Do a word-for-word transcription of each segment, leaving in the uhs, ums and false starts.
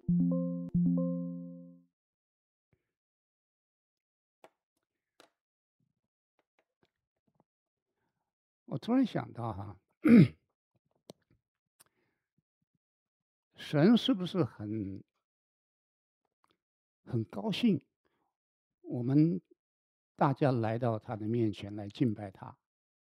我突然想到哈，神是不是很很高兴，我们大家来到他的面前来敬拜他？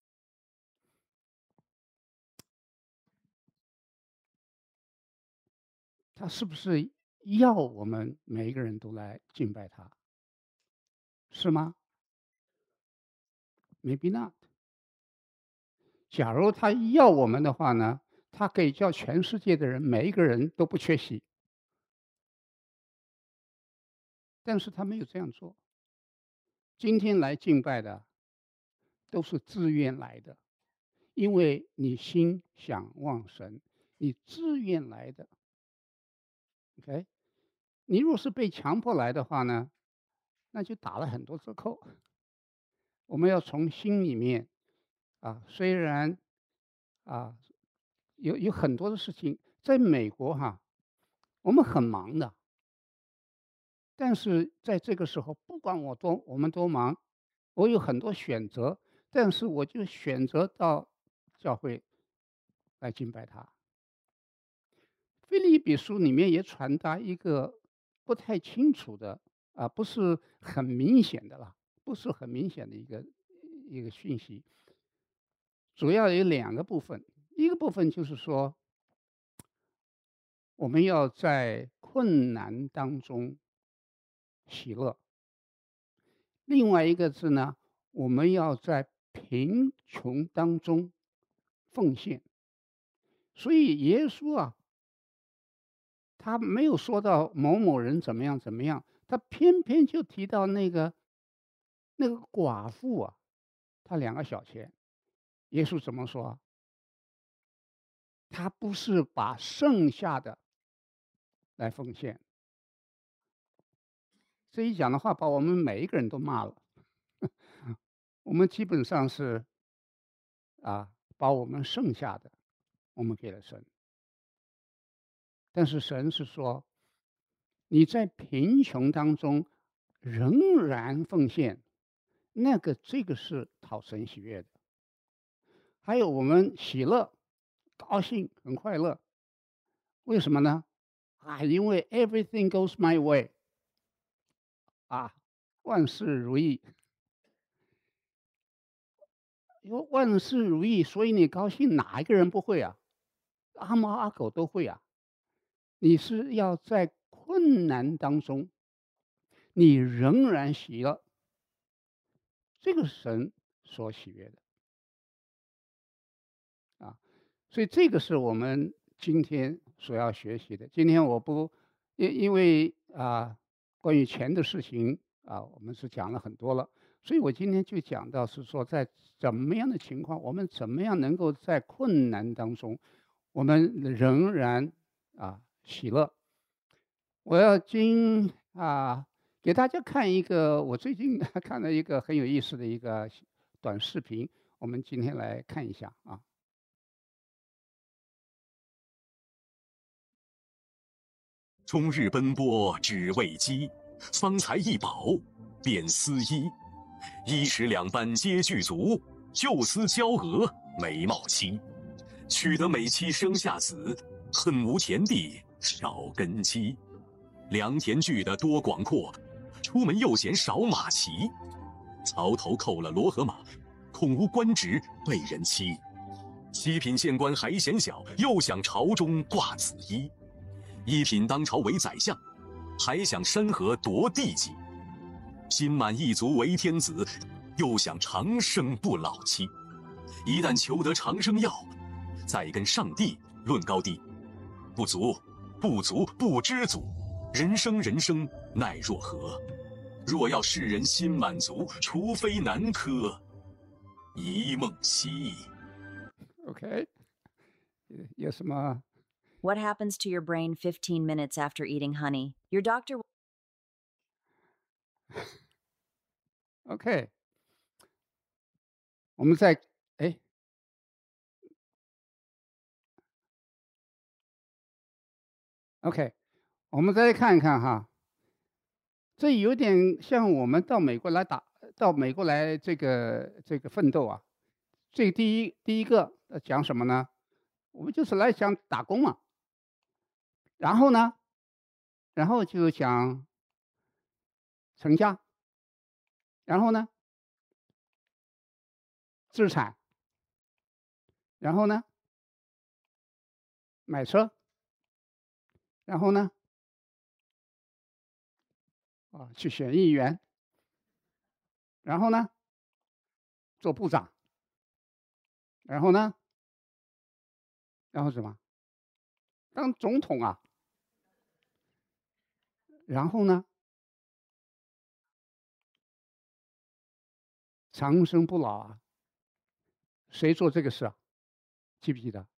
他是不是要我们每一个人都来敬拜他？是吗？Maybe not。假如他要我们的话呢，他可以叫全世界的人每一个人都不缺席，但是他没有这样做。今天来敬拜的都是自愿来的，因为你心想望神，你自愿来的。OK，你若是被强迫来的话呢，那就打了很多折扣。我们要从心里面啊，虽然啊有有很多的事情，在美国哈，我们很忙的，但是在这个时候，不管我多我们多忙，我有很多选择，但是我就选择到教会来敬拜他。腓立比书里面也传达一个不太清楚的啊，不是很明显的啦，不是很明显的一个一个讯息，主要有两个部分，一个部分就是说，我们要在困难当中喜乐，另外一个字呢，我们要在贫穷当中奉献。所以耶稣啊，他没有说到某某人怎么样怎么样，他偏偏就提到那个那个寡妇啊，她两个小钱，耶稣怎么说啊？他不是把剩下的来奉献，这一讲的话，把我们每一个人都骂了。我们基本上是啊，把我们剩下的我们给了神，但是神是说你在贫穷当中仍然奉献，那个这个是讨神喜悦的。还有我们喜乐、高兴、很快乐，为什么呢？啊，因为 everything goes my way 啊，万事如意。因为万事如意，所以你高兴，哪一个人不会啊？阿猫阿狗都会啊。你是要在困难当中，你仍然喜乐，这个是神所喜悦的啊。所以这个是我们今天所要学习的。今天我不因因为啊，关于钱的事情啊，我们是讲了很多了，所以我今天就讲到是说，在怎么样的情况，我们怎么样能够在困难当中，我们仍然啊喜乐。我要今啊给大家看一个我最近看了一个很有意思的一个短视频，我们今天来看一下啊。 终日奔波只为饥，方才一饱便思衣。衣食两般皆具足，就思娇娥美貌妻。娶得美妻生下子，恨无田地少根基。良田聚得多广阔，出门又嫌少马骑。曹头扣了罗和马，恐无官职被人欺。七品县官还嫌小，又想朝中挂紫衣。一品当朝为宰相，还想山河夺地级。心满意足为天子，又想长生不老期。一旦求得长生药，再跟上帝论高低。不足，不足，不知足。人生人生奈若何？若要世人心满足，除非南柯一梦兮。 OK，有什么 What happens to your brain fifteen minutes after eating honey? Your doctor OK？我们在哎，OK， 我们再看一看哈，这有点像我们到美国来打，到美国来这个这个奋斗啊。这第一第一个呃讲什么呢？我们就是来讲打工嘛。然后呢，然后就讲成家，然后呢资产，然后呢买车，然后呢啊去选议员，然后呢做部长，然后呢，然后什么当总统啊，然后呢长生不老啊。谁做这个事啊？记不记得？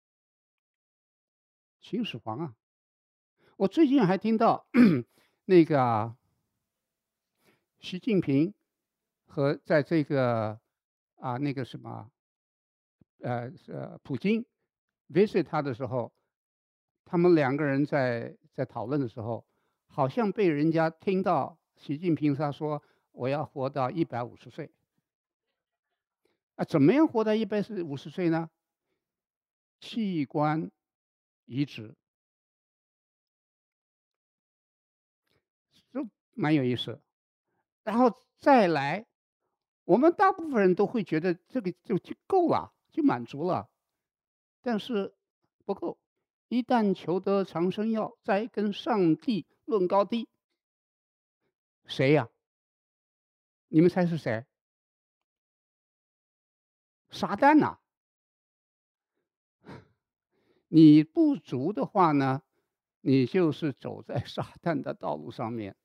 秦始皇啊。我最近还听到那个啊习近平和在这个啊那个什么呃呃普京 visit 他的时候，他们两个人在在讨论的时候，好像被人家听到习近平他说我要活到一百五十岁。啊，怎么样活到一百五十岁呢？器官移植，就蛮有意思。然后再来，我们大部分人都会觉得这个就就够了，就满足了。但是不够，一旦求得长生药，再跟上帝论高低。谁呀？你们猜是谁？撒旦呐、你不足的话呢，你就是走在撒旦的道路上面。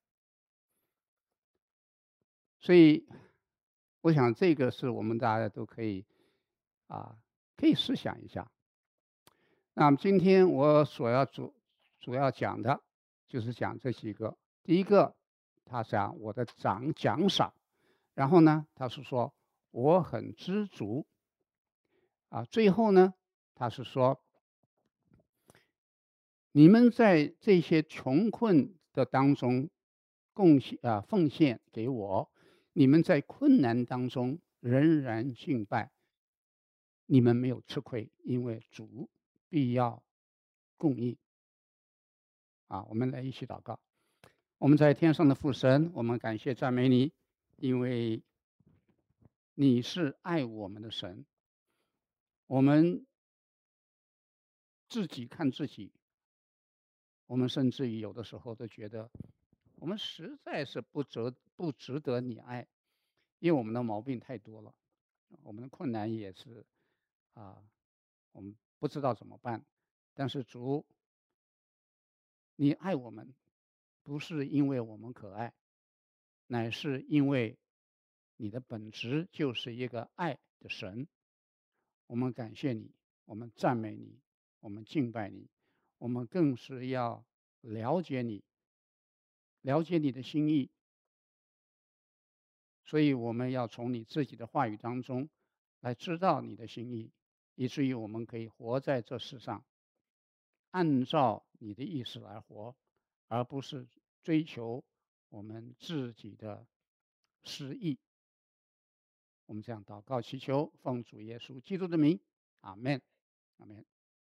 所以，我想这个是我们大家都可以啊，可以思想一下。那么今天我所要主主要讲的，就是讲这几个。第一个，他讲我的奖奖赏，然后呢，他是说我很知足，啊，最后呢，他是说你们在这些穷困的当中贡献啊奉献给我，你们在困难当中仍然敬拜，你们没有吃亏，因为主必要供应。啊，我们来一起祷告。我们在天上的父神，我们感谢赞美你，因为你是爱我们的神。我们自己看自己，我们甚至于有的时候都觉得，我们实在是不值不值得你爱，因为我们的毛病太多了，我们的困难也是啊，我们不知道怎么办。但是主，你爱我们，不是因为我们可爱，乃是因为你的本质就是一个爱的神。我们感谢你，我们赞美你，我们敬拜你，我们更是要了解你，了解你的心意。所以我们要从你自己的话语当中来知道你的心意，以至于我们可以活在这世上，按照你的意思来活，而不是追求我们自己的私意。我们这样祷告祈求，奉主耶稣基督的名，阿门，阿门。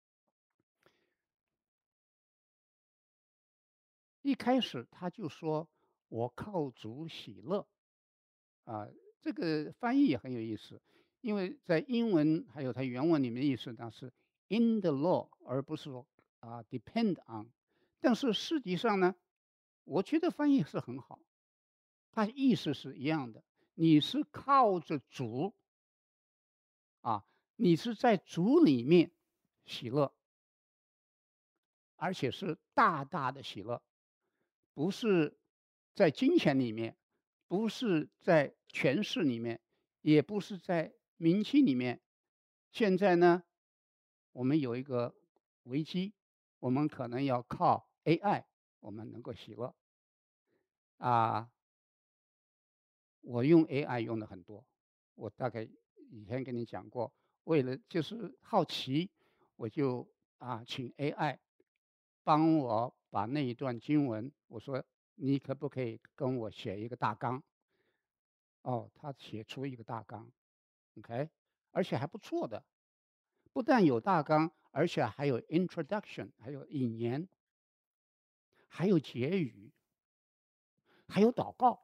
一开始他就说：“我靠主喜乐。”啊，这个翻译也很有意思，因为在英文还有它原文里面的意思呢是 “in the law”，而不是说啊 “depend on”。但是实际上呢，我觉得翻译是很好，它意思是一样的。你是靠着主啊，你是在主里面喜乐，而且是大大的喜乐，不是在金钱里面，不是在权势里面，也不是在名气里面。现在呢，我们有一个危机，我们可能要靠 A I，我们能够喜乐啊。我用 A I 用的很多，我大概以前跟你讲过，为了就是好奇，我就啊请 A I 帮我把那一段经文，我说你可不可以跟我写一个大纲？哦，他写出一个大纲，OK，而且还不错的，不但有大纲，而且还有 introduction，还有引言，还有结语，还有祷告。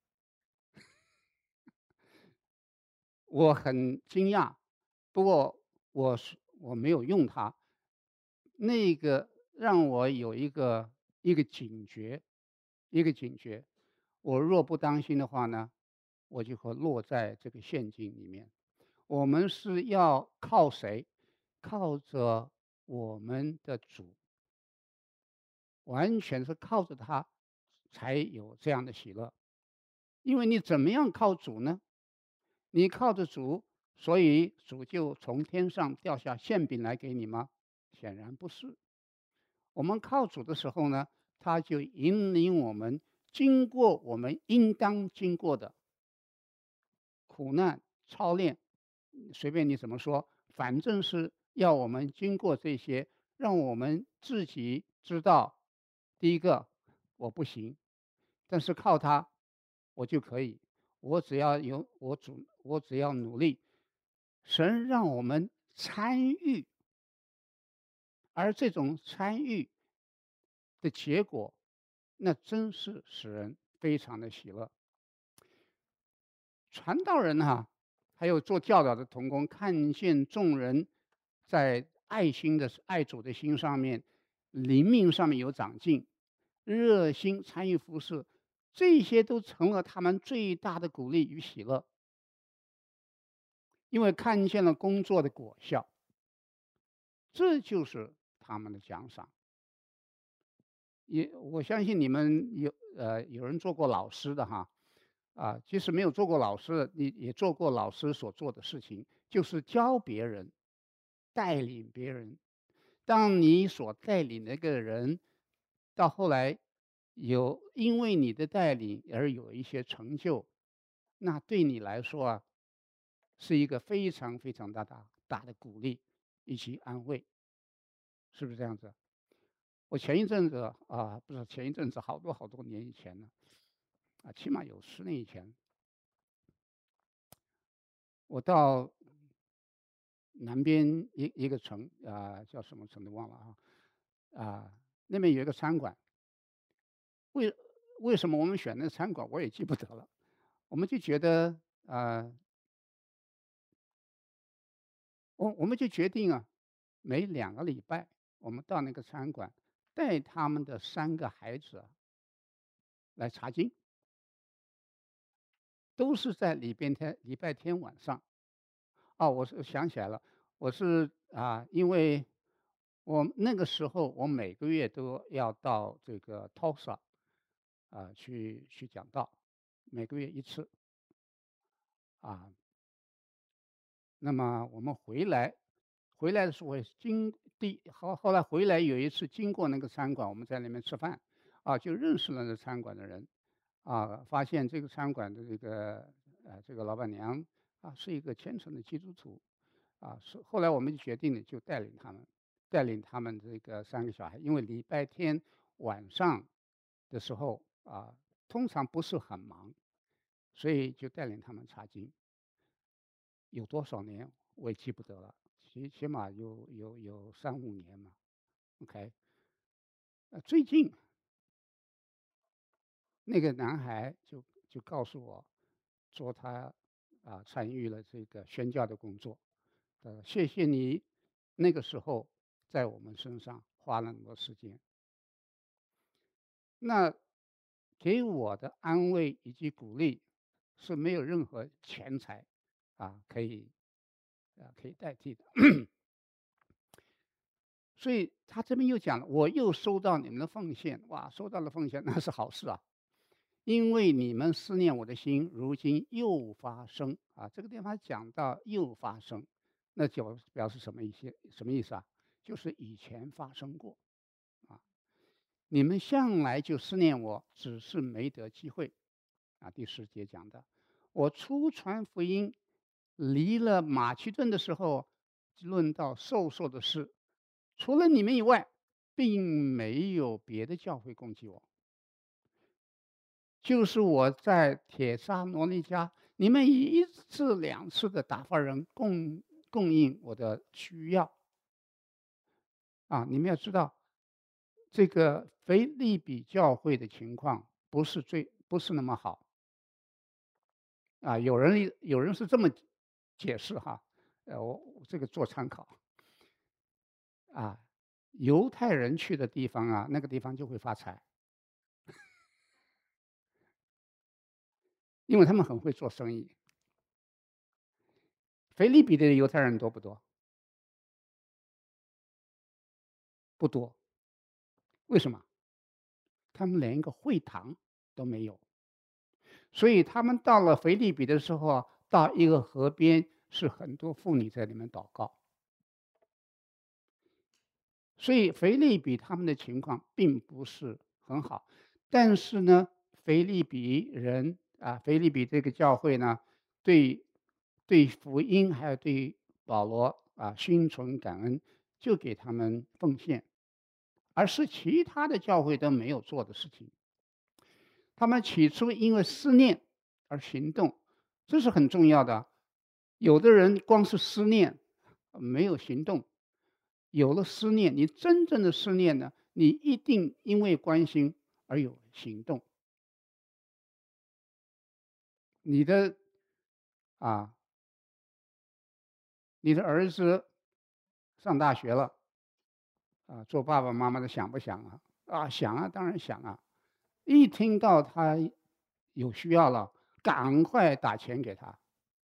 我很惊讶，不过我是我没有用它，那个让我有一个一个警觉，一个警觉。我若不当心的话呢，我就会落在这个陷阱里面。我们是要靠谁？靠着我们的主，完全是靠着他才有这样的喜乐。因为你怎么样靠主呢？你靠着主，所以主就从天上掉下馅饼来给你吗？显然不是。我们靠主的时候呢，他就引领我们经过我们应当经过的苦难操练，随便你怎么说，反正是要我们经过这些，让我们自己知道，第一个我不行，但是靠他我就可以，我只要有我主，我只要努力，神让我们参与，而这种参与的结果，那真是使人非常的喜乐。传道人哈、还有做教导的同工，看见众人在爱心的爱主的心上面，灵命上面有长进，热心参与服侍，这些都成了他们最大的鼓励与喜乐，因为看见了工作的果效，这就是他们的奖赏。也我相信你们有呃有人做过老师的哈，啊，即使没有做过老师的，你也做过老师所做的事情，就是教别人、带领别人。当你所带领那个人，到后来有因为你的带领而有一些成就，那对你来说啊，是一个非常非常大大大的鼓励以及安慰，是不是这样子？我前一阵子啊，不是前一阵子，好多好多年以前了，啊，起码有十年以前，我到南边一一个城啊、叫什么城都忘了啊，啊，那边有一个餐馆，为为什么我们选那个餐馆，我也记不得了。我们就觉得，呃，我我们就决定啊，每两个礼拜我们到那个餐馆，带他们的三个孩子啊来查经，都是在礼拜天礼拜天晚上。哦，我是想起来了，我是啊，因为我那个时候我每个月都要到这个 Tulsa 啊去去讲道，每个月一次啊。那么我们回来，回来的时候也经第后后来回来有一次经过那个餐馆，我们在那边吃饭，啊，就认识了那餐馆的人，啊，发现这个餐馆的这个呃这个老板娘啊是一个虔诚的基督徒，啊，是后来我们就决定了就带领他们，带领他们这个三个小孩，因为礼拜天晚上的时候啊，通常不是很忙，所以就带领他们查经。有多少年我也记不得了，起起码有有有三五年嘛。OK，呃，最近那个男孩就就告诉我，说他啊参与了这个宣教的工作，呃，谢谢你那个时候在我们身上花了那么多时间。那给我的安慰以及鼓励是没有任何钱财啊可以啊可以代替的。所以他这边又讲了，我又收到你们的奉献，哇，收到了奉献，那是好事啊，因为你们思念我的心，如今又发生啊。这个地方讲到又发生，那就表示什么意思？什么意思啊？就是以前发生过啊。你们向来就思念我，只是没得机会啊。第十节讲的，我初传福音，离了马其顿的时候，论到授受的事，除了你们以外， 并没有别的教会攻击我。就是我在帖撒罗尼迦，你们以一次两次的打发人供供应我的需要。啊，你们要知道，这个腓立比教会的情况不是最不是那么好。啊，有人有人是这么解释哈，呃，我这个做参考。啊，犹太人去的地方啊，那个地方就会发财。因为他们很会做生意。腓立比的犹太人多不多？不多。为什么？他们连一个会堂都没有。所以他们到了腓立比的时候啊，到一个河边，是很多妇女在里面祷告。所以腓立比他们的情况并不是很好，但是呢，腓立比人啊，腓立比这个教会呢，对对福音还有对保罗啊心存感恩，就给他们奉献，而是其他的教会都没有做的事情。他们起初因为思念而行动，这是很重要的。有的人光是思念，没有行动。有了思念，你真正的思念呢，你一定因为关心而有行动。你的啊，你的儿子上大学了，啊，做爸爸妈妈的想不想啊？啊，想啊，当然想啊。一听到他有需要了，赶快打钱给他。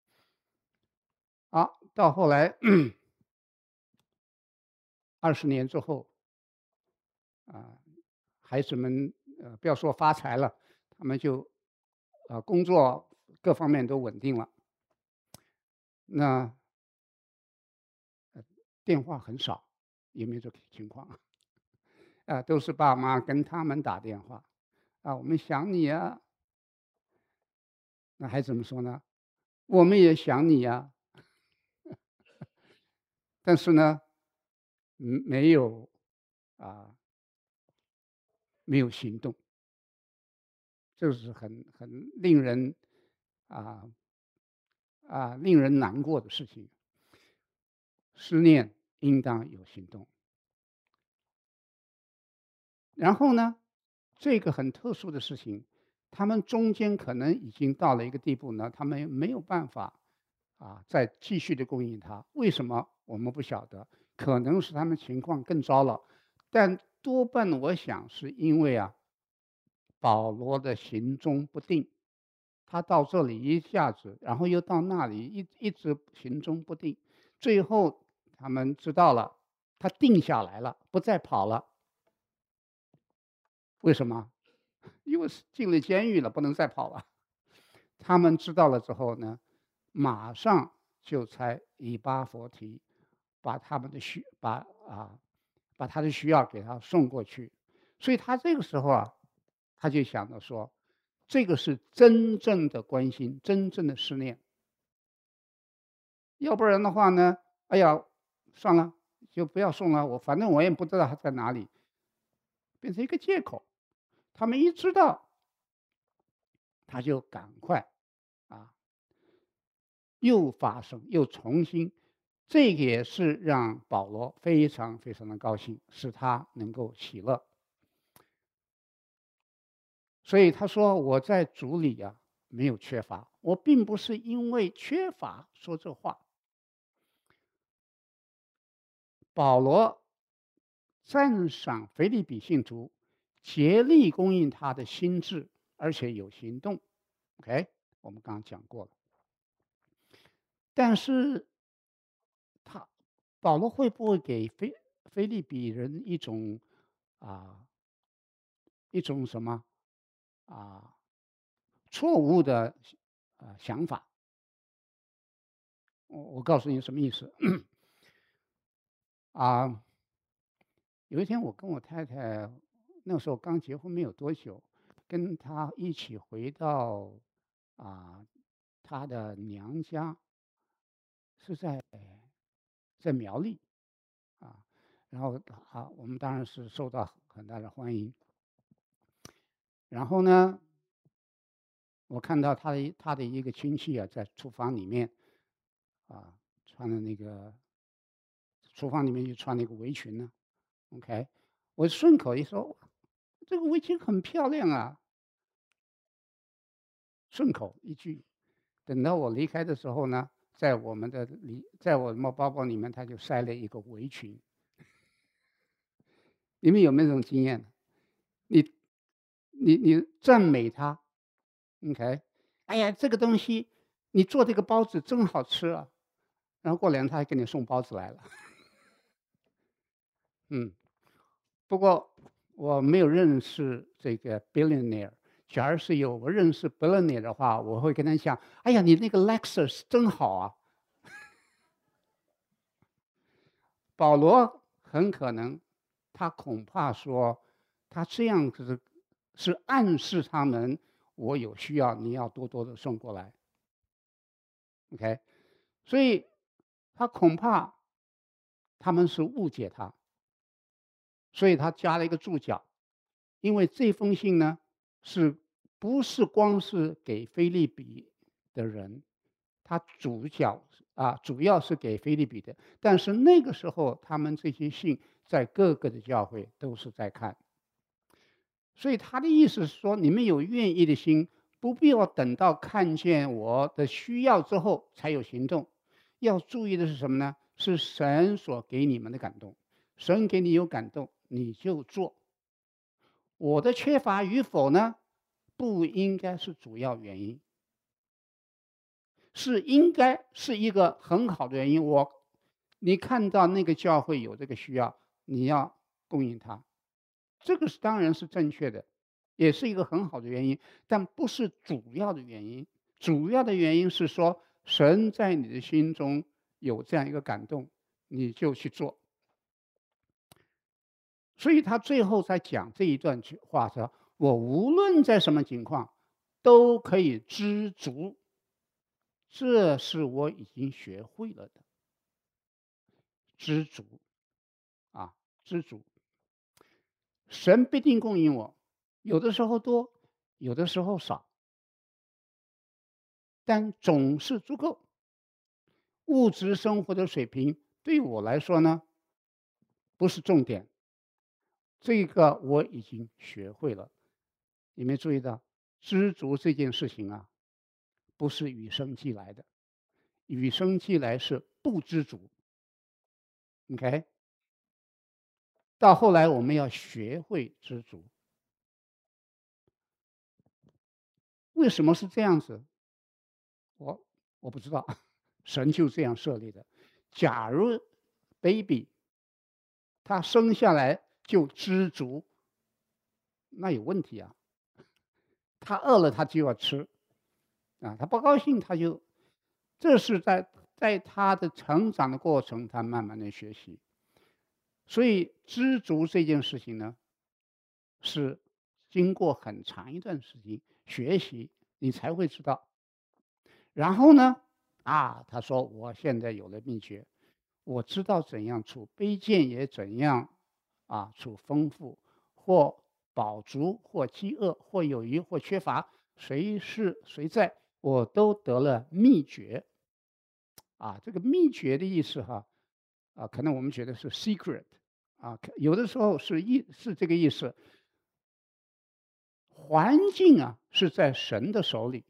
啊，到后来二十年之后，啊，孩子们呃不要说发财了，他们就呃工作各方面都稳定了。那呃电话很少，有没有这个情况啊？啊，都是爸妈跟他们打电话，啊，我们想你啊。那孩子们说呢？我们也想你呀。但是呢，嗯，没有啊，没有行动。这是很很令人啊啊令人难过的事情。思念应当有行动。然后呢，这个很特殊的事情，他们中间可能已经到了一个地步呢，他们没有办法啊再继续的供应他。为什么我们不晓得？可能是他们情况更糟了，但多半我想是因为啊，保罗的行踪不定。他到这里一下子，然后又到那里，一一直行踪不定。最后他们知道了，他定下来了，不再跑了。为什么？因为是进了监狱了，不能再跑了。他们知道了之后呢，马上就差以巴弗提把他们的需把啊把他的需要给他送过去。所以他这个时候啊，他就想着说，这个是真正的关心，真正的思念。要不然的话呢，哎呀，算了，就不要送了，我反正我也不知道他在哪里，变成一个借口。他们一知道，他就赶快啊，又发生，又重新。这个也是让保罗非常非常的高兴，使他能够喜乐。所以他说：“我在主里啊，没有缺乏。我并不是因为缺乏说这话。”保罗赞赏腓立比信徒竭力供应他的心智，而且有行动。OK，我们刚刚讲过了。但是他保罗会不会给菲菲利比人一种啊一种什么啊错误的啊想法？我我告诉你什么意思啊？有一天我跟我太太那时候刚结婚没有多久，跟她一起回到啊她的娘家，是在在苗栗啊。 然后啊，我们当然是受到很大的欢迎。然后呢，我看到他的他的一个亲戚啊，在厨房里面啊，穿的那个厨房里面就穿那个围裙呢。OK，我顺口一说，这个围裙很漂亮啊，顺口一句。等到我离开的时候呢，在我们的里，在我们包包里面，他就塞了一个围裙。你们有没有这种经验？你你你赞美他，OK，哎呀，这个东西你做这个包子真好吃啊，然后过两天他还给你送包子来了。嗯，不过我没有认识这个 billionaire。假如是有我认识 billionaire 的话，我会跟他讲：“哎呀，你那个 Lexus 真好啊。”保罗很可能，他恐怕说，他这样子是暗示他们，我有需要，你要多多的送过来。OK，所以他恐怕他们是误解他，所以他加了一个注脚，因为这封信呢，是不是光是给腓利比的人，他主角啊，主要是给腓利比的，但是那个时候他们这些信在各个的教会都是在看，所以他的意思是说，你们有愿意的心，不必要等到看见我的需要之后才有行动。要注意的是什么呢？是神所给你们的感动，神给你有感动，你就做。我的缺乏与否呢，不应该是主要原因，是应该是一个很好的原因。我，你看到那个教会有这个需要，你要供应它，这个是当然是正确的，也是一个很好的原因，但不是主要的原因。主要的原因是说，神在你的心中有这样一个感动，你就去做。所以他最后在讲这一段话说：“我无论在什么情况，都可以知足，这是我已经学会了的。知足啊，知足。神必定供应我，有的时候多，有的时候少，但总是足够。物质生活的水平对我来说呢，不是重点。这个我已经学会了。你没注意到，知足这件事情啊，不是与生俱来的，与生俱来是不知足。OK，到后来我们要学会知足。为什么是这样子？我我不知道，神就这样设立的。假如 baby 他生下来就知足，那有问题啊。他饿了他就要吃，啊，他不高兴他就，这是在在他的成长的过程，他慢慢的学习。所以知足这件事情呢，是经过很长一段时间学习，你才会知道。然后呢，啊，他说我现在有了秘诀，我知道怎样处卑贱，也怎样啊处丰富，或饱足，或饥饿，或有余，或缺乏，谁是谁在，我都得了秘诀。啊，这个秘诀的意思哈，啊，可能我们觉得是 secret，啊，可有的时候是意是这个意思。环境啊是在神的手里，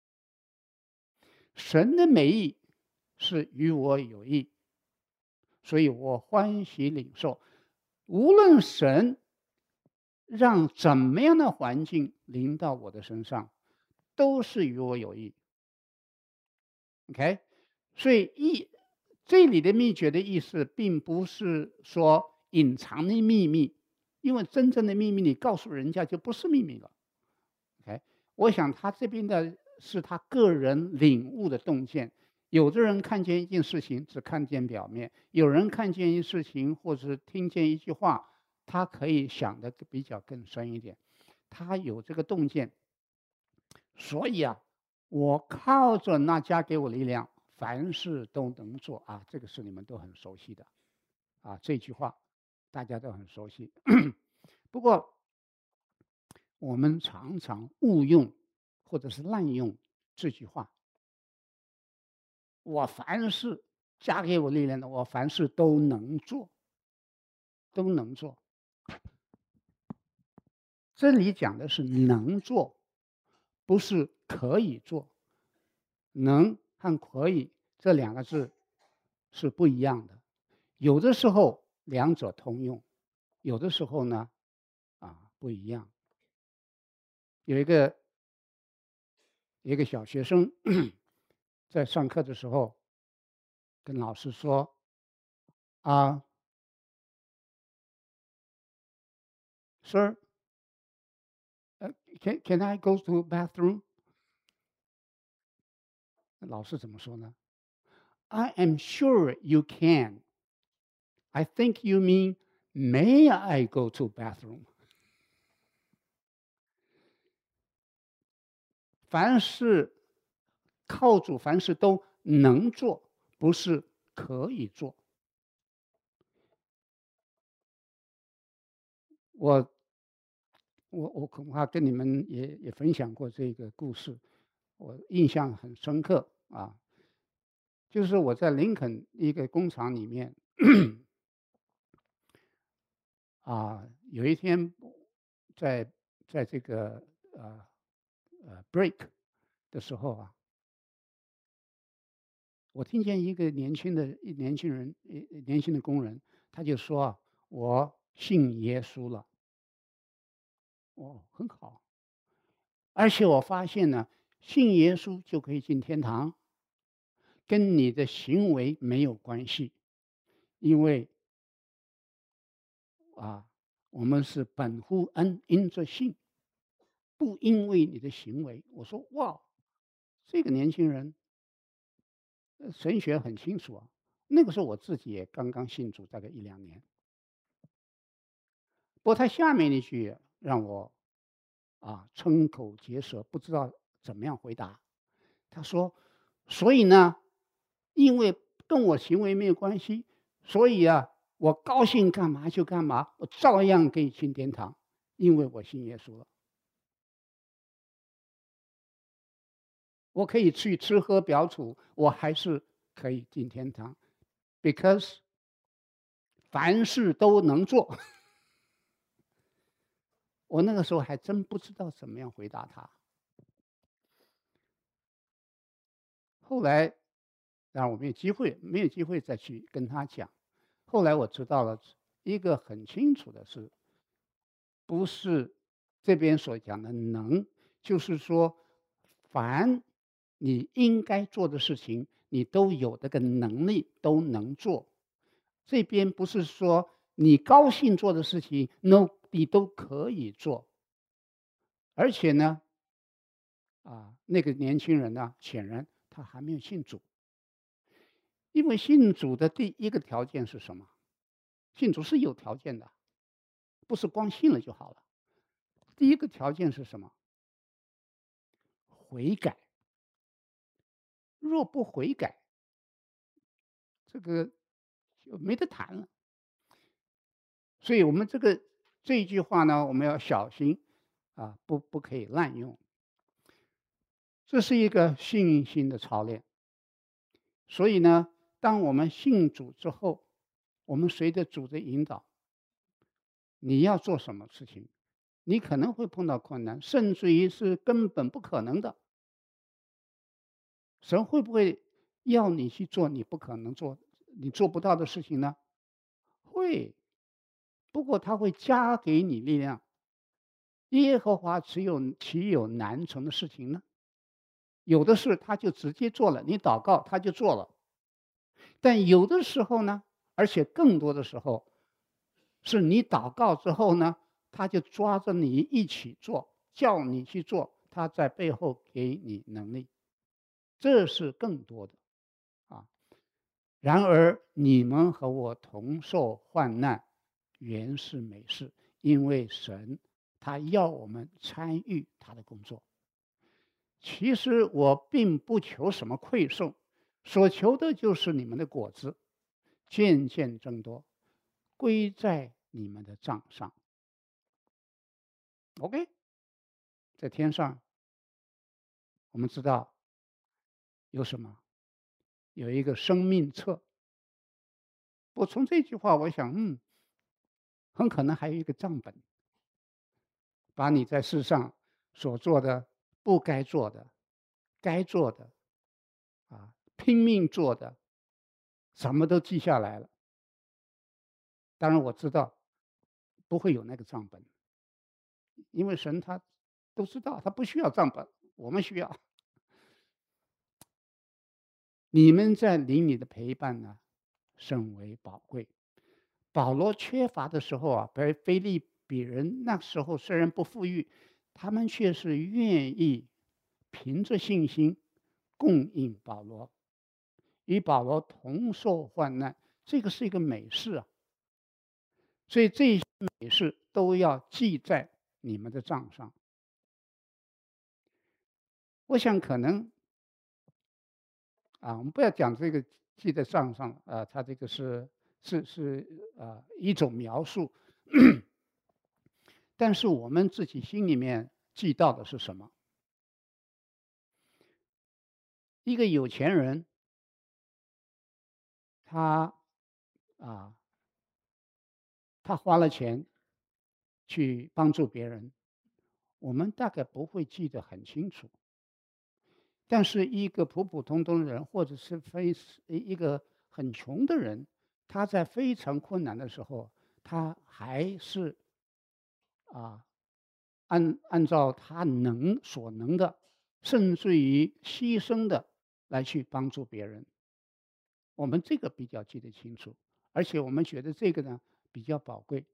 神的美意是与我有益，所以我欢喜领受。无论神让怎么样的环境临到我的身上，都是与我有益。OK，所以意这里的秘诀的意思，并不是说隐藏的秘密，因为真正的秘密你告诉人家就不是秘密了。OK，我想他这边的是他个人领悟的洞见。有的人看见一件事情只看见表面，有人看见一事情或者听见一句话，他可以想的比较更深一点，他有这个洞见。所以啊，我靠着那加给我力量，凡事都能做啊，这个是你们都很熟悉的啊这句话。 大家都很熟悉。不过，我们常常误用或者是滥用这句话。我凡事加给我力量的，我凡事都能做，都能做。这里讲的是能做，不是可以做。能和可以这两个字是不一样的，有的时候两者通用，有的时候呢，啊不一样。有一个有一个小学生在上课的时候跟老师说啊 ，Sir, uh, can can I go to bathroom？ 老师怎么说呢 ？I am sure you can. I think you mean may I go to bathroom？ 凡是靠主，凡事都能做，不是可以做。我我我恐怕跟你们也也分享过这个故事，我印象很深刻啊。就是我在林肯一个工厂里面，啊，有一天在在这个呃呃 break 的时候啊，我听见一个年轻的一年轻人，一年轻的工人，他就说啊，我信耶稣了。哦，很好。而且我发现呢，信耶稣就可以进天堂，跟你的行为没有关系，因为啊，我们是本乎恩，因着信，不因为你的行为。我说哇，这个年轻人呃神学很清楚啊。那个时候我自己也刚刚信主，大概一两年。不过他下面那句让我啊瞠口结舌，不知道怎么样回答。他说：“所以呢，因为跟我行为没有关系，所以啊，我高兴干嘛就干嘛，我照样可以进天堂，因为我信耶稣了。我可以去吃喝嫖赌，我还是可以进天堂 ，because 凡事都能做。”我那个时候还真不知道怎么样回答他。后来，让我没有机会，没有机会再去跟他讲。后来我知道了一个很清楚的是，不是这边所讲的能，就是说，凡你应该做的事情，你都有这个能力，都能做。这边不是说你高兴做的事情，no，你都可以做。而且呢，啊，那个年轻人呢，显然他还没有信主。因为信主的第一个条件是什么？信主是有条件的，不是光信了就好了。第一个条件是什么？悔改。若不悔改，这个就没得谈了。所以我们这个这一句话呢，我们要小心啊，不不可以滥用。这是一个信心的操练。所以呢，当我们信主之后，我们随着主的引导，你要做什么事情，你可能会碰到困难，甚至于是根本不可能的。神会不会要你去做你不可能做、你做不到的事情呢？会，不过他会加给你力量。耶和华只有岂有难成的事情呢？有的事他就直接做了，你祷告他就做了。但有的时候呢，而且更多的时候，是你祷告之后呢，他就抓着你一起做，叫你去做，他在背后给你能力，这是更多的啊。然而你们和我同受患难，原是美事，因为神他要我们参与他的工作。其实我并不求什么馈送，所求的就是你们的果子渐渐增多，归在你们的账上。OK，在天上，我们知道有什么？有一个生命册。我从这句话，我想，嗯，很可能还有一个账本，把你在世上所做的、不该做的、该做的，啊，拼命做的，什么都记下来了。当然我知道不会有那个账本，因为神他都知道，他不需要账本，我们需要。你们在灵里的陪伴呢，甚为宝贵。保罗缺乏的时候啊，被腓利比人那时候虽然不富裕，他们却是愿意凭着信心供应保罗，与保罗同受患难，这个是一个美事啊。所以这些美事都要记在你们的账上。我想可能啊，我们不要讲这个记在账上啊，它这个是是是啊一种描述，但是我们自己心里面记到的是什么？一个有钱人，他啊，他花了钱去帮助别人，我们大概不会记得很清楚。但是一个普普通通的人，或者是非一个很穷的人，他在非常困难的时候，他还是啊，按按照他能所能的，甚至于牺牲的来去帮助别人。我们这个比较记得清楚，而且我们觉得这个呢比较宝贵。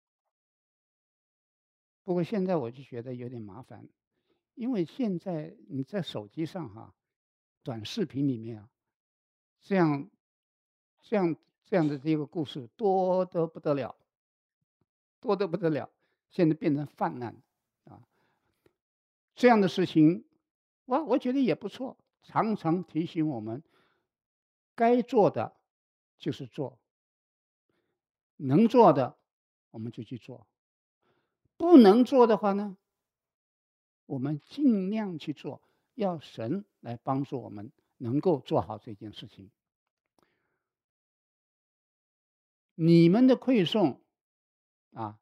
不过现在我就觉得有点麻烦，因为现在你在手机上哈，短视频里面啊，这样这样这样的这个故事多得不得了，多得不得了，现在变成泛滥啊。这样的事情，我我觉得也不错，常常提醒我们，该做的就是做，能做的我们就去做，不能做的话呢，我们尽量去做，要神来帮助我们能够做好这件事情。你们的馈送啊，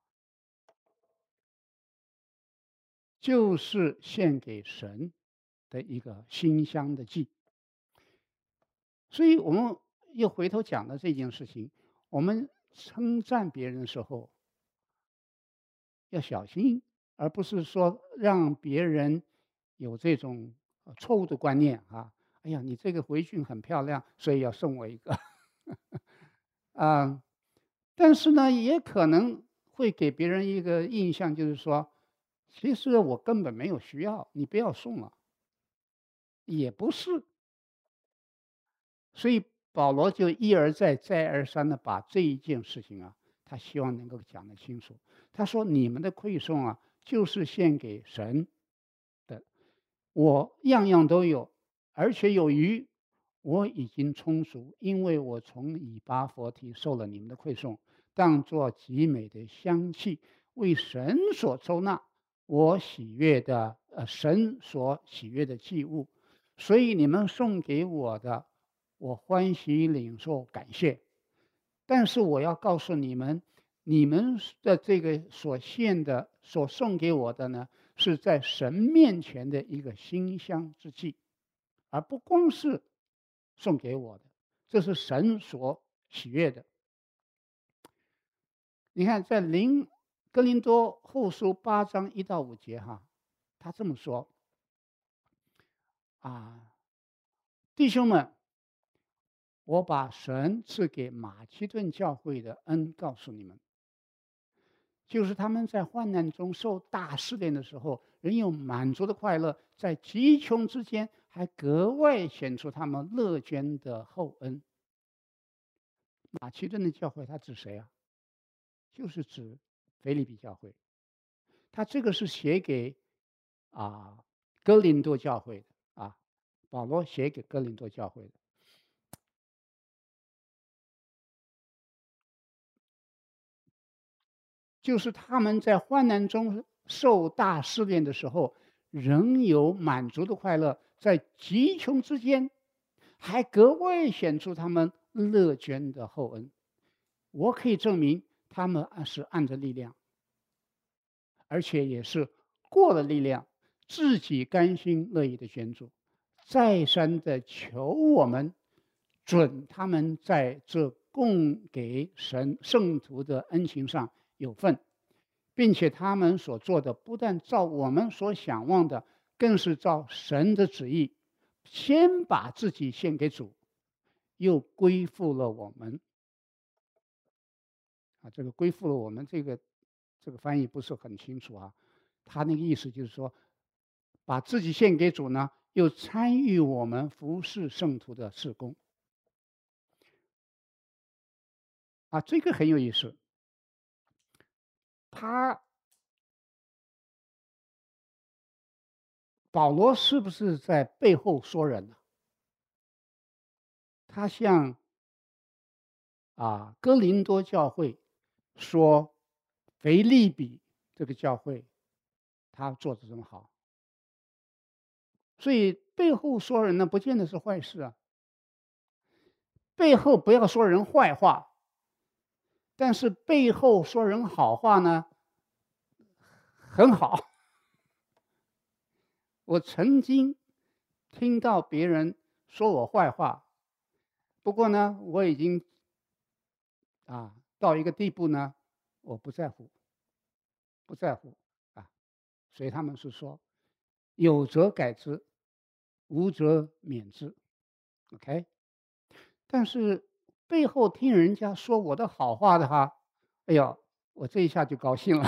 就是献给神的一个馨香的祭。所以我们又回头讲了这件事情，我们称赞别人的时候要小心，而不是说让别人有这种呃错误的观念啊。哎呀，你这个围裙很漂亮，所以要送我一个。啊，但是呢，也可能会给别人一个印象，就是说，其实我根本没有需要，你不要送了。也不是，所以保罗就一而再、再而三的把这一件事情啊，他希望能够讲得清楚。他说：“你们的馈送啊，就是献给神的。我样样都有，而且有余，我已经充足，因为我从以巴弗提受了你们的馈送，当作极美的香气，为神所收纳，我喜悦的呃，神所喜悦的祭物。所以你们送给我的，我欢喜领受，感谢。但是我要告诉你们，你们的这个所献的、所送给我的呢，是在神面前的一个馨香之祭，而不光是送给我的，这是神所喜悦的。你看，在林哥林多后书八章一到五节哈，他这么说啊，弟兄们，我把神赐给马其顿教会的恩告诉你们，就是他们在患难中受大试炼的时候，仍有满足的快乐，在极穷之间还格外显出他们乐捐的厚恩。马其顿的教会，他指谁啊？就是指腓立比教会。他这个是写给啊哥林多教会的啊，保罗写给哥林多教会的。 就是他们在患难中受大试炼的时候，仍有满足的快乐，在极穷之间，还格外显出他们乐捐的厚恩。我可以证明，他们是按着力量，而且也是过了力量，自己甘心乐意的捐助，再三的求我们准他们在这供给神圣徒的恩情上有份，并且他们所做的不但照我们所想望的，更是照神的旨意，先把自己献给主，又归附了我们。啊，这个归附了我们，这个这个翻译不是很清楚啊。他那个意思就是说，把自己献给主呢，又参与我们服侍圣徒的事工。啊，这个很有意思。他保罗是不是在背后说人呢？他向啊哥林多教会说，腓立比这个教会他做的这么好，所以背后说人呢，不见得是坏事啊。背后不要说人坏话，但是背后说人好话呢，很好。我曾经听到别人说我坏话，不过呢，我已经啊到一个地步呢，我不在乎，不在乎啊。所以他们是说，有则改之，无则免之。OK， 但是背后听人家说我的好话的话，哎呦，我这一下就高兴了，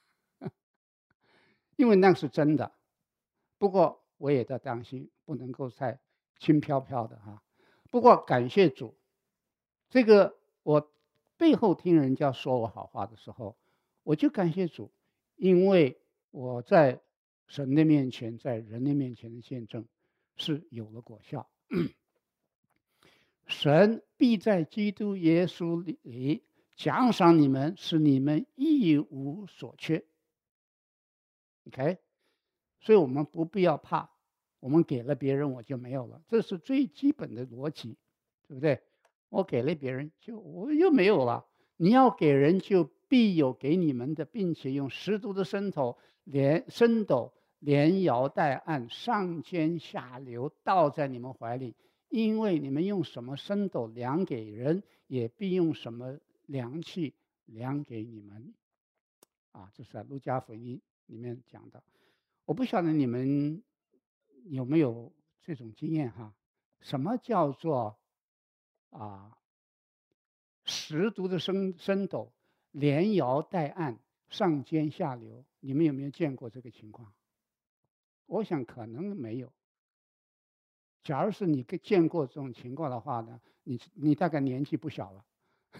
因为那是真的。不过我也在当心，不能够太轻飘飘的哈。不过感谢主，这个我背后听人家说我好话的时候，我就感谢主，因为我在神的面前，在人的面前的见证是有了果效。神必在基督耶稣里奖赏你们，使你们一无所缺。OK， 所以我们不必要怕，我们给了别人我就没有了，这是最基本的逻辑，对不对？我给了别人就我又没有了。你要给人就必有给你们的，并且用十足的伸头连伸斗连摇带按，上尖下流，倒在你们怀里。因为你们用什么升斗量给人，也必用什么量器量给你们。啊，这是在路加福音里面讲的。我不晓得你们有没有这种经验哈？什么叫做啊十足的升升斗，连摇带按，上尖下流？你们有没有见过这个情况？我想可能没有。假如是你见过这种情况的话呢，你你大概年纪不小了。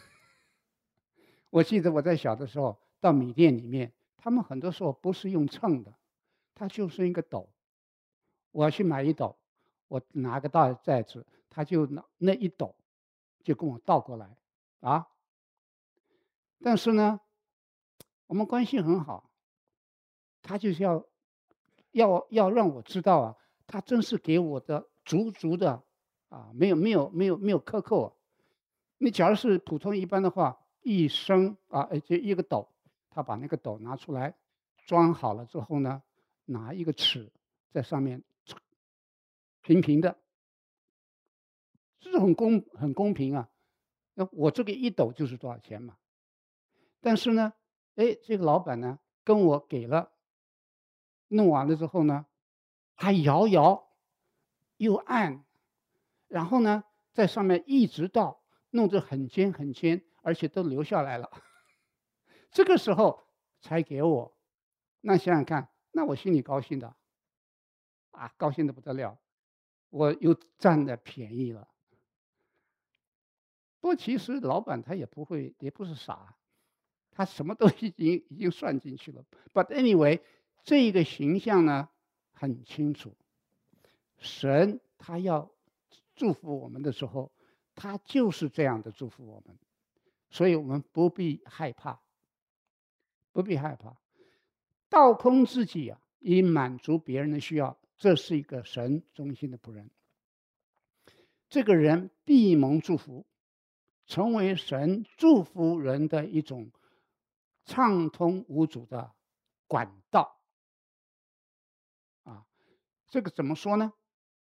我记得我在小的时候到米店里面，他们很多时候不是用秤的，它就是一个斗。我要去买一斗，我拿个大袋子，他就拿那一斗就跟我倒过来啊。但是呢，我们关系很好，他就是要要要让我知道啊，他真是给我的足足的啊，没有没有没有没有克扣啊。你假如是普通一般的话，一升啊，就一个斗，他把那个斗拿出来装好了之后呢，拿一个尺在上面平平的，这是很公很公平啊。那我这个一斗就是多少钱嘛？但是呢，哎，这个老板呢跟我给了，弄完了之后呢，还摇摇又按，然后呢在上面一直倒，弄得很尖很尖，而且都流下来了。这个时候才给我，那想想看，那我心里高兴的啊，高兴的不得了，我又占了便宜了。不过其实老板他也不会，也不是傻，他什么都已经已经算进去了。But anyway， 这个形象呢很清楚，神他要祝福我们的时候，他就是这样的祝福我们，所以我们不必害怕。 不必害怕，倒空自己啊，以满足别人的需要，这是一个神中心的仆人。这个人必蒙祝福，成为神祝福人的一种畅通无阻的管道。啊，这个怎么说呢？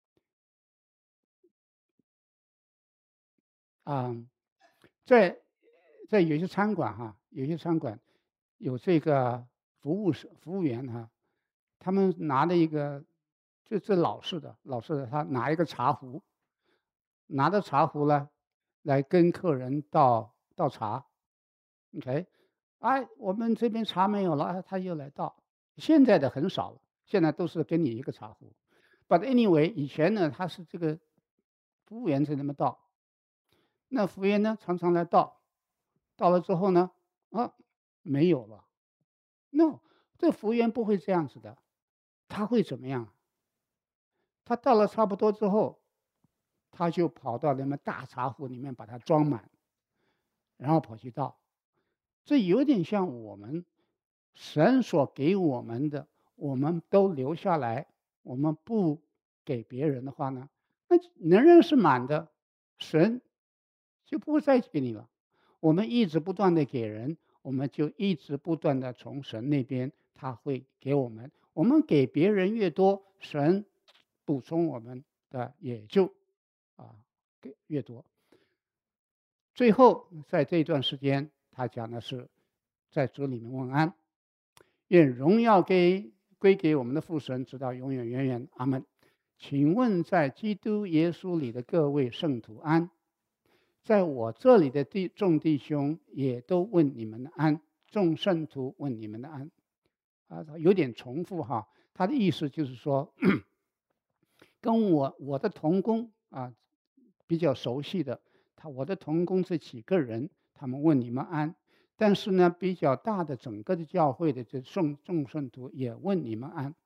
啊，在在有些餐馆哈，有些餐馆有这个服务生服务员哈，他们拿了一个，这这老式的老式的，他拿一个茶壶，拿着茶壶呢，来跟客人倒倒茶。OK，哎，我们这边茶没有了，他又来倒。现在的很少了，现在都是给你一个茶壶。But anyway，以前呢，他是这个服务员在那么倒，那服务员呢常常来倒，倒了之后呢，啊，没有了。No，这服务员不会这样子的，他会怎么样？他倒了差不多之后，他就跑到那么大茶壶里面把它装满，然后跑去倒。这有点像我们神所给我们的，我们都留下来，我们不给别人的话呢，那能量是满的，神就不会再给你了。我们一直不断的给人，我们就一直不断的从神那边他会给我们。我们给别人越多，神补充我们的也就啊给越多。最后在这段时间，他讲的是在主里面问安，愿荣耀给归给我们的父神，直到永远远远。阿门。请问在基督耶稣里的各位圣徒安，在我这里的弟众弟兄也都问你们的安，众圣徒问你们的安。啊，有点重复哈，他的意思就是说，跟我我的同工啊比较熟悉的，他我的同工这几个人，他们问你们安。但是呢，比较大的整个的教会的这众众圣徒也问你们安。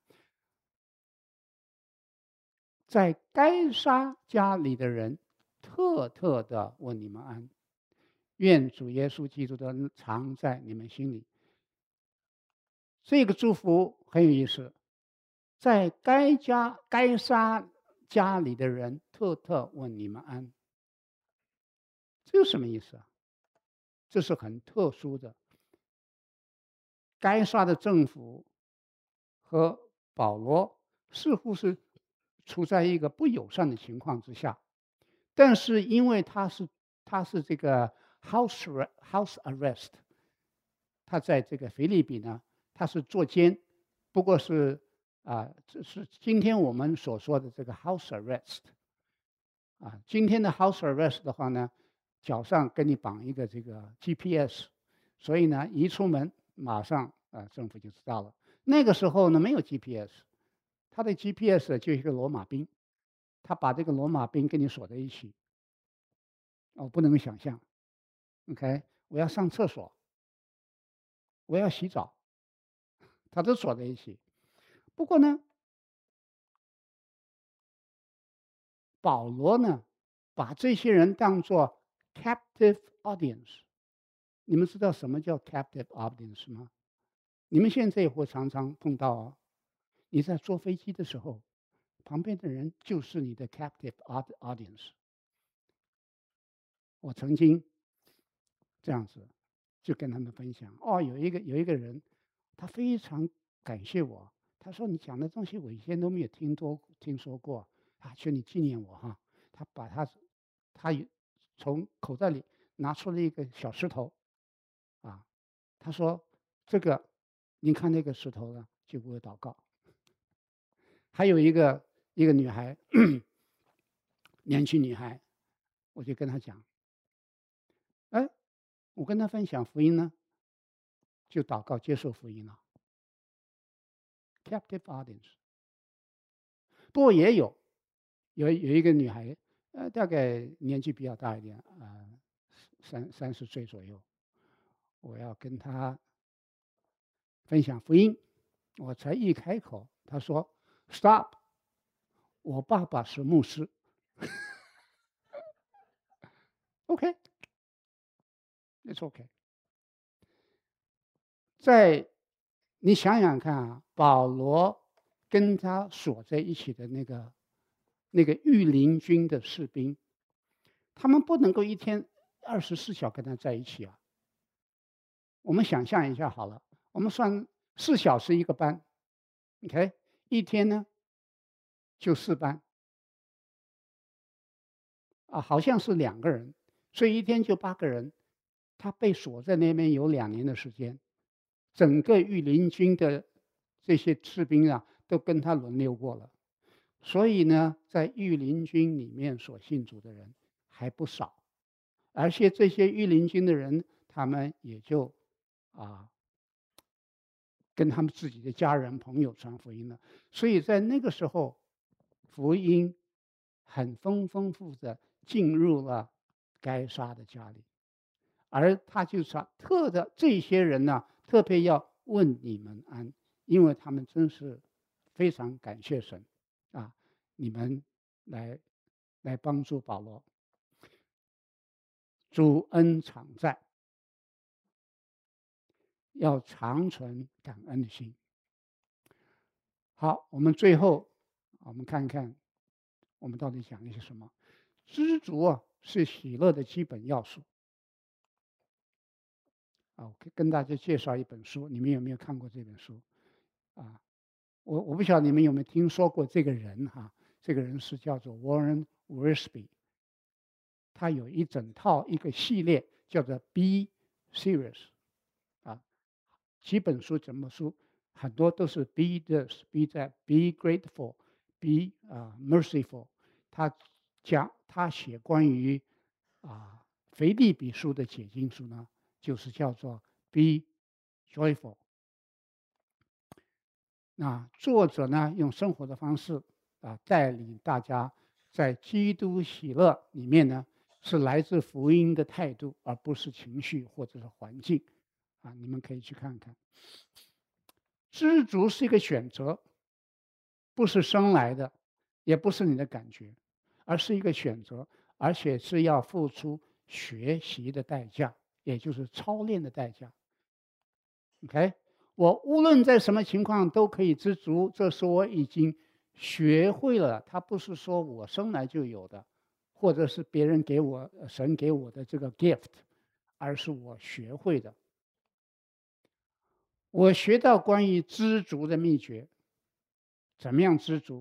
在该撒家里的人，特特的问你们安。愿主耶稣基督的恩常在你们心里。这个祝福很有意思，在该家该撒家里的人，特特问你们安。这是什么意思啊？这是很特殊的。该撒的政府和保罗似乎是处在一个不友善的情况之下，但是因为他是他是这个 house house arrest， 他在这个腓立比呢，他是坐监，不过是啊，这是今天我们所说的这个 house arrest。啊，今天的 house arrest 的话呢，脚上给你绑一个这个 G P S， 所以呢，一出门马上啊，政府就知道了。那个时候呢，没有 G P S， 他的 G P S 就一个罗马兵，他把这个罗马兵跟你锁在一起。哦，不能想象。OK，我要上厕所，我要洗澡，他都锁在一起。不过呢，保罗呢，把这些人当作 captive audience。你们知道什么叫 captive audience 吗？你们现在也会常常碰到啊。你在坐飞机的时候，旁边的人就是你的 captive audience。我曾经这样子就跟他们分享，哦，有一个有一个人，他非常感谢我，他说你讲的东西我以前都没有听多听说过啊，求你纪念我哈。他把他他从口袋里拿出了一个小石头，啊，他说这个您看那个石头呢，就不会祷告。还有一个一个女孩，年轻女孩，我就跟她讲，哎，我跟她分享福音呢，就祷告接受福音了。Captive audience。不过也有有有一个女孩，呃，大概年纪比较大一点，呃，三三十岁左右，我要跟她分享福音，我才一开口，她说 ：“Stop，我爸爸是牧师。” OK，it's OK。 在你想想看啊，保罗跟他锁在一起的那个那个御林军的士兵，他们不能够一天二十四小跟他在一起啊。我们想象一下好了，我们算四小时一个班，OK，一天呢就四班。啊，好像是两个人，所以一天就八个人。他被锁在那边有两年的时间，整个御林军的这些士兵啊，都跟他轮流过了。所以呢，在御林军里面所信主的人还不少，而且这些御林军的人，他们也就啊，跟他们自己的家人朋友传福音了。所以在那个时候，福音很丰丰富的进入了该杀的家里，而他就说特的这些人呢，特别要问你们安，因为他们真是非常感谢神啊，你们来来帮助保罗，主恩常在，要长存感恩的心。好，我们最后我们看看我们到底讲了些什么。知足啊，是喜乐的基本要素。啊，我跟大家介绍一本书，你们有没有看过这本书？啊，我我不晓得你们有没有听说过这个人哈、这个人是叫做 Warren Wiersbe，他有一整套一个系列叫做 Be Serious，啊，几本书怎么书很多都是 Be this，Be that，Be grateful，Be 啊、merciful。他讲他写关于啊腓立比书的解经书呢，就是叫做 Be joyful。那作者呢，用生活的方式啊，带领大家在基督喜乐里面呢，是来自福音的态度，而不是情绪或者是环境啊。你们可以去看看。知足是一个选择，不是生来的，也不是你的感觉，而是一个选择，而且是要付出学习的代价，也就是操练的代价。OK，我无论在什么情况都可以知足，这是我已经学会了。它不是说我生来就有的，或者是别人给我、呃神给我的这个 gift，而是我学会的。我学到关于知足的秘诀，怎么样知足？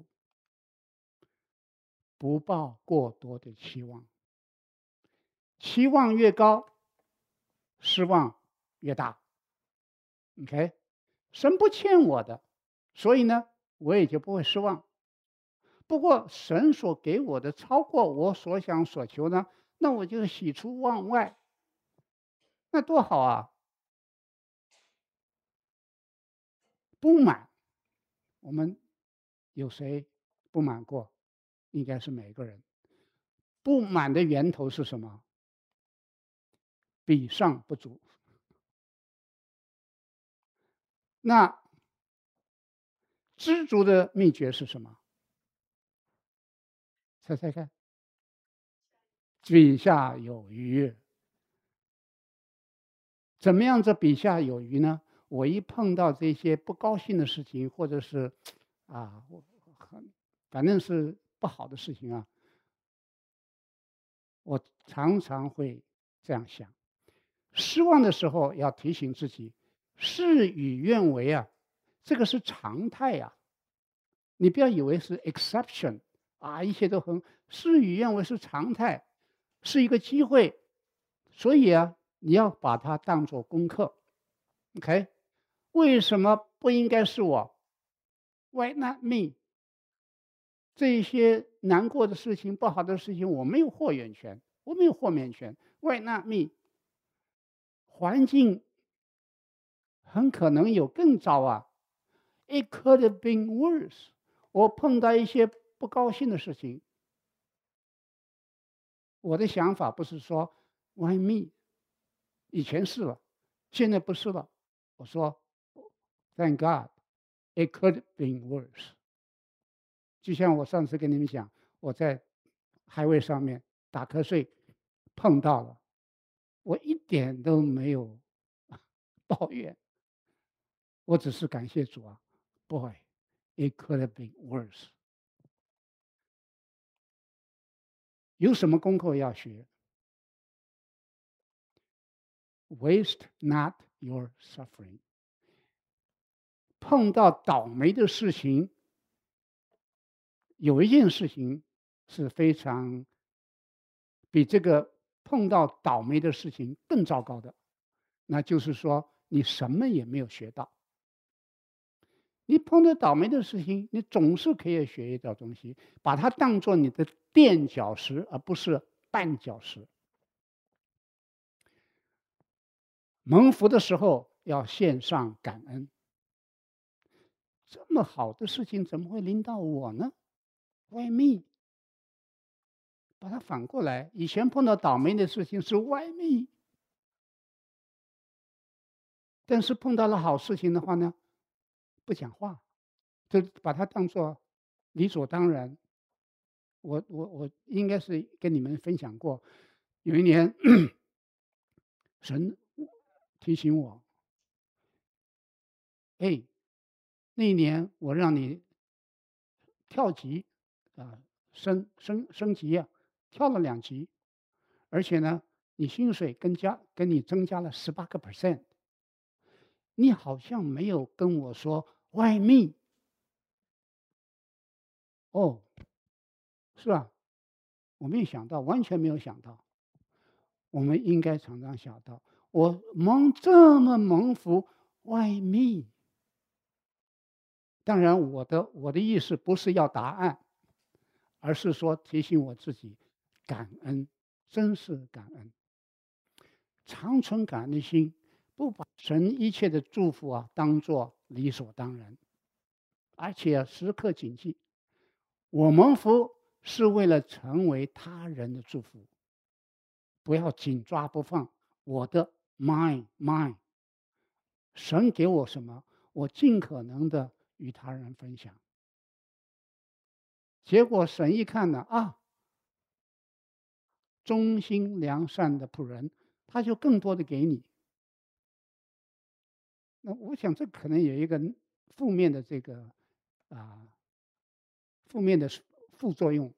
不抱过多的期望，期望越高，失望越大。OK，神不欠我的，所以呢，我也就不会失望。不过神所给我的超过我所想所求呢，那我就喜出望外，那多好啊！不满，我们有谁不满过？应该是每个人。不满的源头是什么？比上不足。那知足的秘诀是什么？猜猜看。比下有余。怎么样？这比下有余呢？我一碰到这些不高兴的事情，或者是啊，我很反正是不好的事情啊，我常常会这样想。失望的时候要提醒自己，事与愿违啊，这个是常态呀、你不要以为是 exception 啊，一切都很事与愿违是常态，是一个机会，所以啊，你要把它当做功课。OK，为什么不应该是我？Why not me？这些难过的事情、不好的事情，我没有豁免权，我没有豁免权。Why not me？环境很可能有更糟啊，It could have been worse。我碰到一些不高兴的事情，我的想法不是说 Why me？以前是了，现在不是了。我说 Thank God，it could have been worse。就像我上次跟你们讲，我在 highway 上面打瞌睡，碰到了，我一点都没有抱怨， 我只是感谢主啊 ，Boy, it could have been worse。有什么功课要学 ？Waste not your suffering。碰到倒霉的事情，有一件事情是非常比这个碰到倒霉的事情更糟糕的，那就是说你什么也没有学到。你碰到倒霉的事情，你总是可以学一点东西，把它当做你的垫脚石，而不是绊脚石。蒙福的时候要献上感恩。这么好的事情怎么会临到我呢？Why me？把它反过来，以前碰到倒霉的事情是 Why me？但是碰到了好事情的话呢，不讲话，就把它当作理所当然。我我我应该是跟你们分享过，有一年神提醒我，哎，那一年我让你跳级啊，升升升级呀、跳了两级，而且呢，你薪水跟加跟你增加了十八个 percent。你好像没有跟我说 Why me？哦，是吧？我没有想到，完全没有想到。我们应该常常想到，我蒙这么蒙福，Why me？当然，我的我的意思不是要答案，而是说提醒我自己感恩，真是感恩，常存感恩的心，不把神一切的祝福啊当做理所当然，而且时刻谨记，我蒙福是为了成为他人的祝福，不要紧抓不放。我的 mine mine，神给我什么，我尽可能的与他人分享。结果神一看呢，啊，忠心良善的仆人，他就更多的给你。那我想这可能有一个负面的这个啊负面的副作用。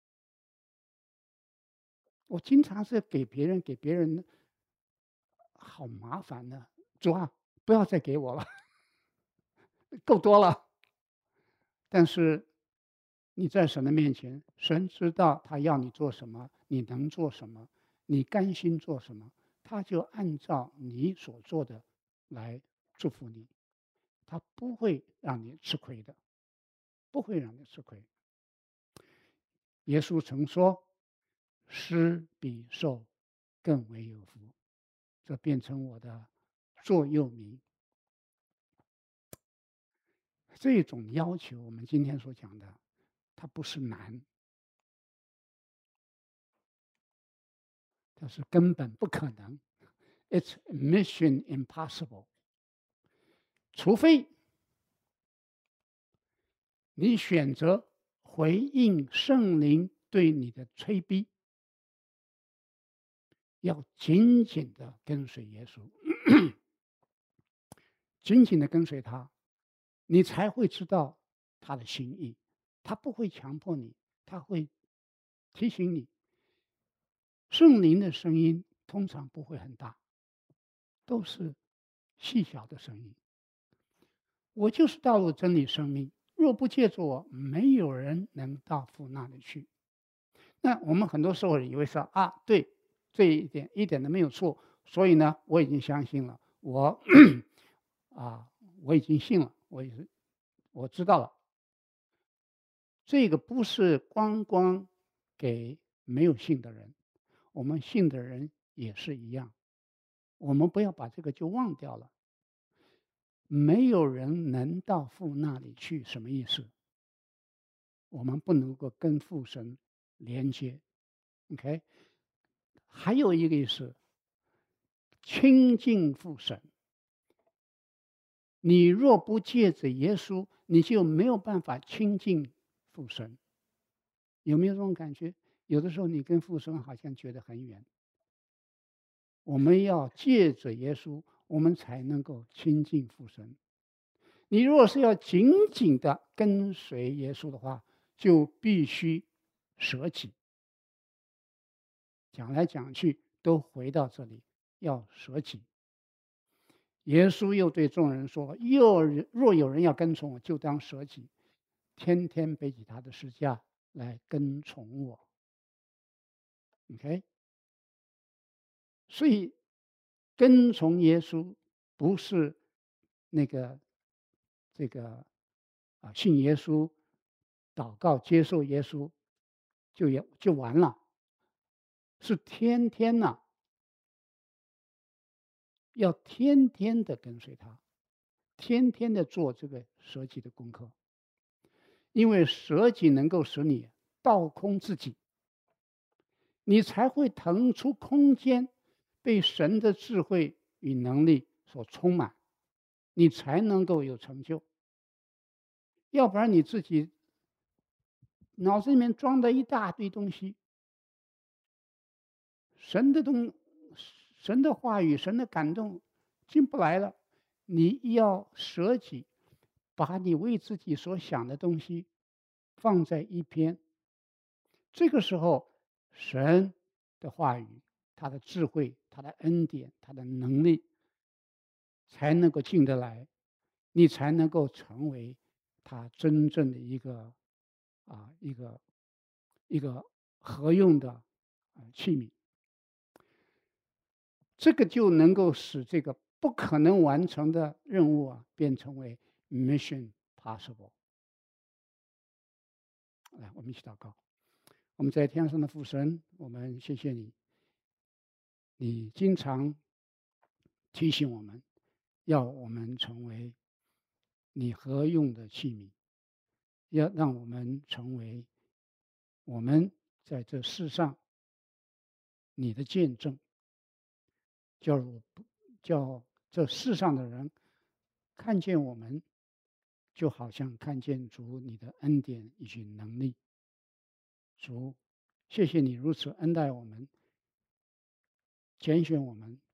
我经常是给别人给别人好麻烦呢，主啊，不要再给我了，够多了。但是你在神的面前，神知道他要你做什么，你能做什么，你甘心做什么，他就按照你所做的来祝福你，他不会让你吃亏的，不会让你吃亏。耶稣曾说：施比受更为有福，这变成我的座右铭。这种要求，我们今天所讲的，它不是难，它是根本不可能。It's mission impossible。除非你选择回应圣灵对你的催逼，要紧紧的跟随耶稣，紧紧的跟随他，你才会知道他的心意。他不会强迫你，他会提醒你。圣灵的声音通常不会很大，都是细小的声音。我就是道路、真理、生命，若不借助我，没有人能到父那里去。那我们很多时候以为说啊，对，这一点一点都没有错，所以呢，我已经相信了，我啊，我已经信了，我也是我知道了。这个不是光光给没有信的人，我们信的人也是一样。我们不要把这个就忘掉了。没有人能到父那里去，什么意思？我们不能够跟父神连接。OK， 还有一个意思，亲近父神。你若不借着耶稣，你就没有办法亲近父神。有没有这种感觉？有的时候你跟父神好像觉得很远。我们要借着耶稣，我们才能够亲近父神。 你如果是要紧紧的跟随耶稣的话，就必须舍己。讲来讲去都回到这里，要舍己。耶稣又对众人说：若若有人要跟从我，就当舍己，天天背起他的十字架来跟从我。OK， 所以跟从耶稣不是那个这个啊，信耶稣、祷告、接受耶稣就也就完了，是天天呐、要天天的跟随他，天天的做这个舍己的功课，因为舍己能够使你倒空自己，你才会腾出空间，被神的智慧与能力所充满，你才能够有成就。要不然你自己脑子里面装的一大堆东西，神的东，神的话语、神的感动进不来了，你要舍己，把你为自己所想的东西放在一边。这个时候，神的话语、他的智慧、他的恩典、他的能力才能够进得来，你才能够成为他真正的一个啊一个一个合用的啊器皿。这个就能够使这个不可能完成的任务啊，变成为 mission possible。来，我们一起祷告。我们在天上的父神，我们谢谢你，你经常提醒我们，要我们成为你合用的器皿，要让我们成为我们在这世上你的见证，叫我叫这世上的人看见我们，就好像看见主你的恩典以及能力。主，谢谢你如此恩待我们，拣选我们，